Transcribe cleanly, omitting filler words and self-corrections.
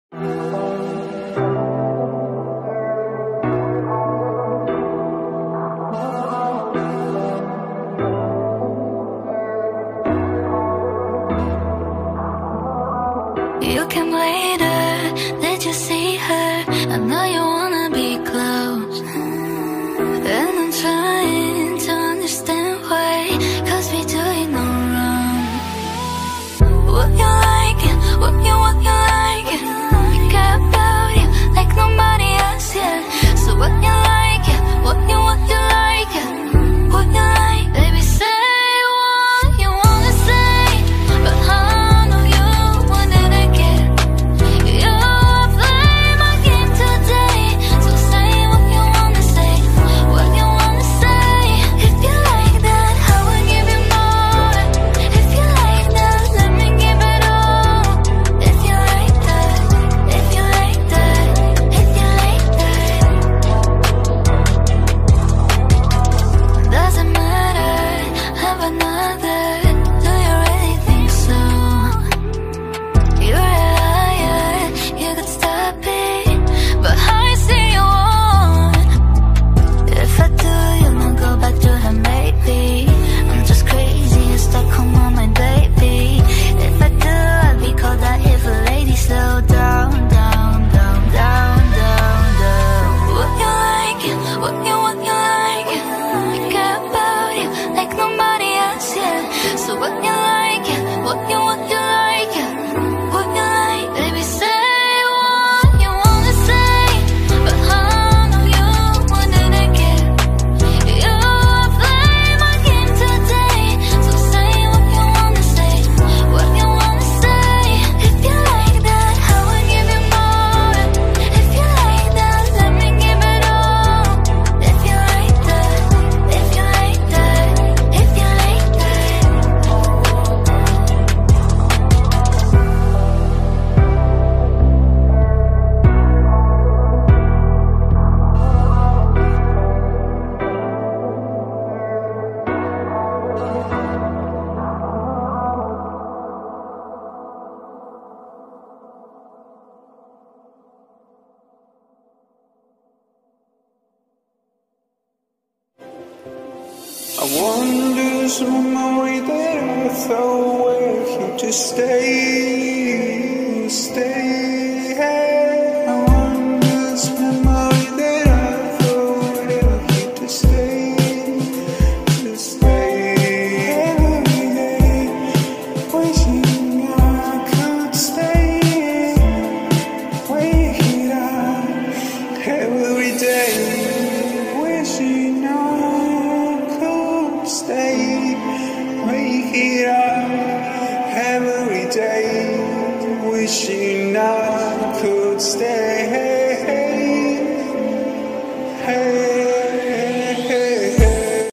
You came later, did you see her? I know you wanna be close, and I'm trying to understand why, 'cause we do it no wrong. What you like it, what you like it, you care about you like nobody else, yeah. So what you like it, what you like it, what you like, baby say what you wanna say, but I know you wanted to get. You play my game today, so say what you wanna say, what you wanna say. If you like that, I will give you more. If you like that, let me give it all. If you like that, if you like that, if you like that. Doesn't matter, have another. Do you really think so? You're a liar, you could stop it, but I see you won't. If I do, you won't go back to her, maybe. I'm just crazy and stuck on my mind, baby. If I do, I'll be called that evil lady. Slow down, down, down, down, down, down. What you like it, what you like it, I care about you like nobody else, yeah. So what you like it, what you like it, what you like, baby say what you wanna say, but I know you wanted to get. You play my game today, so say what you wanna say, what you wanna say. If you like that, I will give you more. If you like that, let me give it all. If you like that, if you like that, if you like that. I wonder some my way that I thought were here to stay, stay. I wonder some my way that I thought were here to stay, to stay. Every day, wishing I could stay, wake it up every day, wishing I stay, wake it up every day, wishing